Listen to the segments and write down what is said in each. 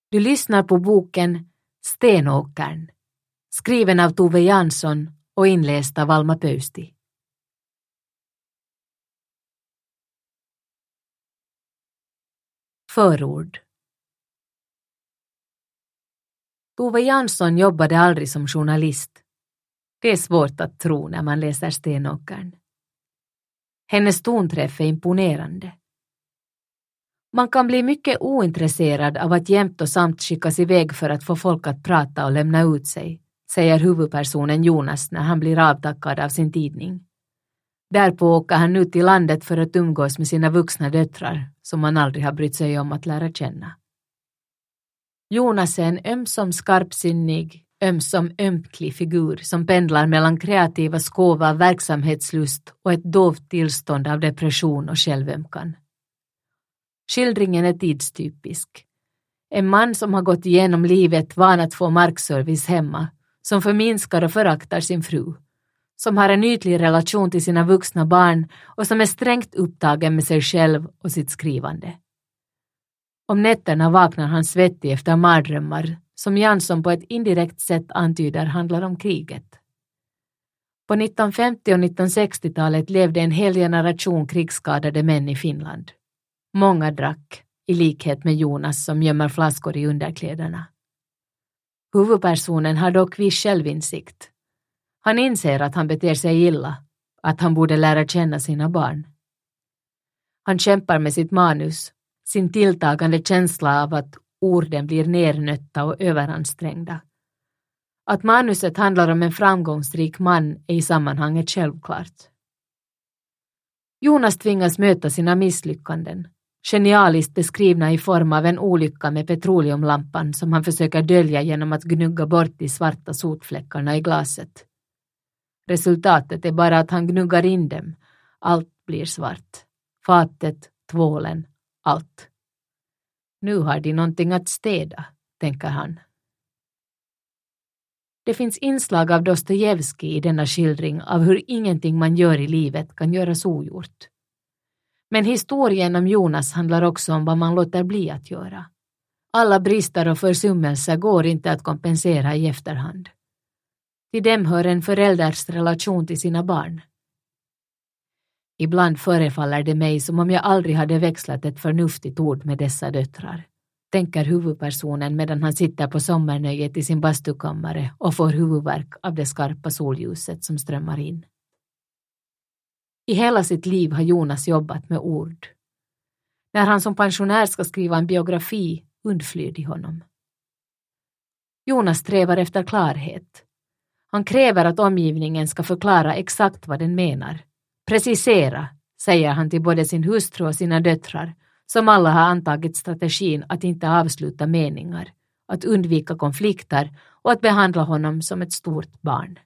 Du lyssnar på boken Stenåkern, skriven av Tove Jansson och inläst av Alma Pöysti. Förord. Tove Jansson jobbade aldrig som journalist. Det är svårt att tro när man läser Stenåkern. Hennes tonträff är imponerande. Man kan bli mycket ointresserad av att jämt och samt skickas iväg för att få folk att prata och lämna ut sig, säger huvudpersonen Jonas när han blir avtackad av sin tidning. Därpå åker han ut i landet för att umgås med sina vuxna döttrar som man aldrig har brytt sig om att lära känna. Jonas är en ömsom skarpsinnig, ömsom ömklig figur som pendlar mellan kreativa skov av verksamhetslust och ett dovt tillstånd av depression och självömkan. Skildringen är tidstypisk. En man som har gått igenom livet van att få markservice hemma, som förminskar och föraktar sin fru, som har en ytlig relation till sina vuxna barn och som är strängt upptagen med sig själv och sitt skrivande. Om nätterna vaknar han svettig efter mardrömmar som Jansson på ett indirekt sätt antyder handlar om kriget. På 1950- och 1960-talet levde en hel generation krigsskadade män i Finland. Många drack, i likhet med Jonas som gömmer flaskor i underkläderna. Huvudpersonen har dock viss självinsikt. Han inser att han beter sig illa, att han borde lära känna sina barn. Han kämpar med sitt manus, sin tilltagande känsla av att orden blir nernötta och överansträngda. Att manuset handlar om en framgångsrik man är i sammanhanget självklart. Jonas tvingas möta sina misslyckanden, genialiskt beskrivna i form av en olycka med petroleumlampan som han försöker dölja genom att gnugga bort de svarta sotfläckarna i glaset. Resultatet är bara att han gnuggar in dem. Allt blir svart. Fatet, tvålen, allt. Nu har de någonting att städa, tänker han. Det finns inslag av Dostojevskij i denna skildring av hur ingenting man gör i livet kan göras ogjort. Men historien om Jonas handlar också om vad man låter bli att göra. Alla brister och försummelser går inte att kompensera i efterhand. Till dem hör en förälders relation till sina barn. Ibland förefaller det mig som om jag aldrig hade växlat ett förnuftigt ord med dessa döttrar, tänker huvudpersonen medan han sitter på sommernöjet i sin bastukammare och får huvudvärk av det skarpa solljuset som strömmar in. I hela sitt liv har Jonas jobbat med ord. När han som pensionär ska skriva en biografi undflyr de honom. Jonas strävar efter klarhet. Han kräver att omgivningen ska förklara exakt vad den menar. Precisera, säger han till både sin hustru och sina döttrar, som alla har antagit strategin att inte avsluta meningar, att undvika konflikter och att behandla honom som ett stort barn.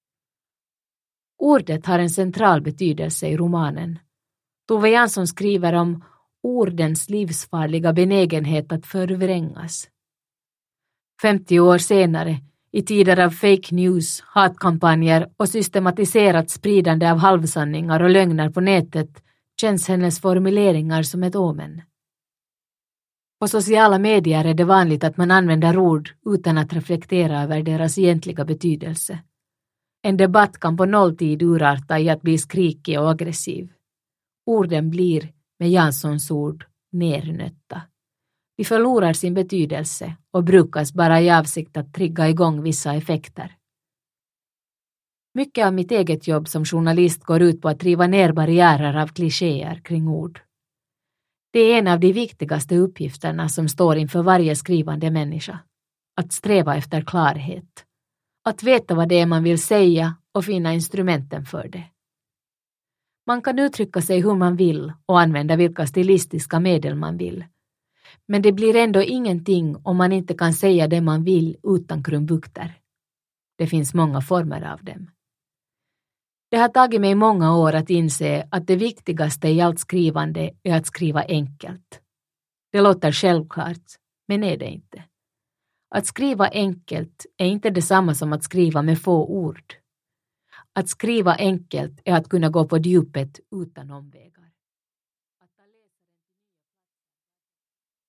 Ordet har en central betydelse i romanen. Tove Jansson skriver om ordens livsfarliga benägenhet att förvrängas. 50 år senare, i tider av fake news, hatkampanjer och systematiserat spridande av halvsanningar och lögner på nätet, känns hennes formuleringar som ett omen. På sociala medier är det vanligt att man använder ord utan att reflektera över deras egentliga betydelse. En debatt kan på nolltid urarta i att bli skrikig och aggressiv. Orden blir, med Janssons ord, nernötta. De förlorar sin betydelse och brukas bara i avsikt att trigga igång vissa effekter. Mycket av mitt eget jobb som journalist går ut på att riva ner barriärer av klichéer kring ord. Det är en av de viktigaste uppgifterna som står inför varje skrivande människa. Att sträva efter klarhet. Att veta vad det är man vill säga och finna instrumenten för det. Man kan uttrycka sig hur man vill och använda vilka stilistiska medel man vill. Men det blir ändå ingenting om man inte kan säga det man vill utan krumbukter. Det finns många former av dem. Det har tagit mig många år att inse att det viktigaste i allt skrivande är att skriva enkelt. Det låter självklart, men är det inte. Att skriva enkelt är inte detsamma som att skriva med få ord. Att skriva enkelt är att kunna gå på djupet utan omvägar.